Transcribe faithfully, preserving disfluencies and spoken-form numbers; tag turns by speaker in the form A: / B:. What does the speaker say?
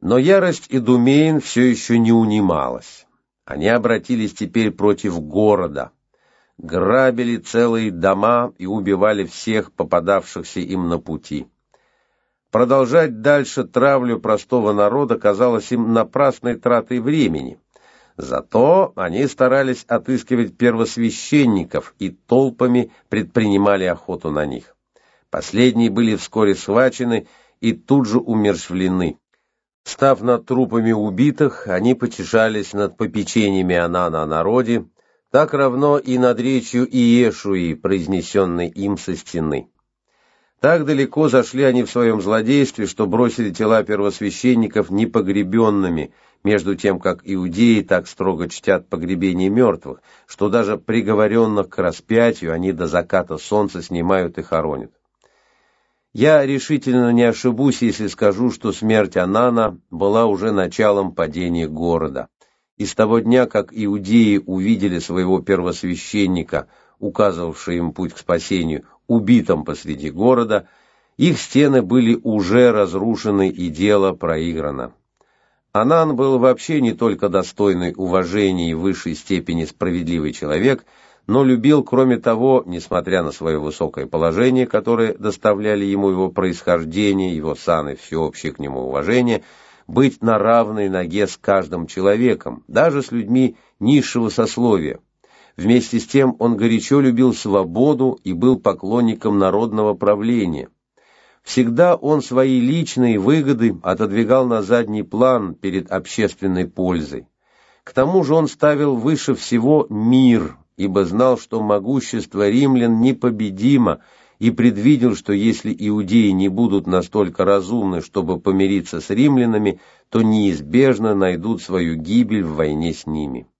A: Но ярость идумеян все еще не унималась. Они обратились теперь против города, грабили целые дома и убивали всех попадавшихся им на пути. Продолжать дальше травлю простого народа казалось им напрасной тратой времени. Зато они старались отыскивать первосвященников и толпами предпринимали охоту на них. Последние были вскоре схвачены и тут же умерщвлены. Став над трупами убитых, они потешались над попечениями Анана о народе, так равно и над речью Иешуи, произнесенной им со стены. Так далеко зашли они в своем злодействе, что бросили тела первосвященников непогребенными, между тем, как иудеи так строго чтят погребение мертвых, что даже приговоренных к распятию они до заката солнца снимают и хоронят. Я решительно не ошибусь, если скажу, что смерть Анана была уже началом падения города. И с того дня, как иудеи увидели своего первосвященника, указывавшего им путь к спасению, убитым посреди города, их стены были уже разрушены и дело проиграно. Анан был вообще не только достойный уважения и высшей степени справедливый человек, но любил, кроме того, несмотря на свое высокое положение, которое доставляли ему его происхождение, его сан и всеобщее к нему уважение, быть на равной ноге с каждым человеком, даже с людьми низшего сословия. Вместе с тем он горячо любил свободу и был поклонником народного правления. Всегда он свои личные выгоды отодвигал на задний план перед общественной пользой. К тому же он ставил выше всего мир, ибо знал, что могущество римлян непобедимо, и предвидел, что если иудеи не будут настолько разумны, чтобы помириться с римлянами, то неизбежно найдут свою гибель в войне с ними.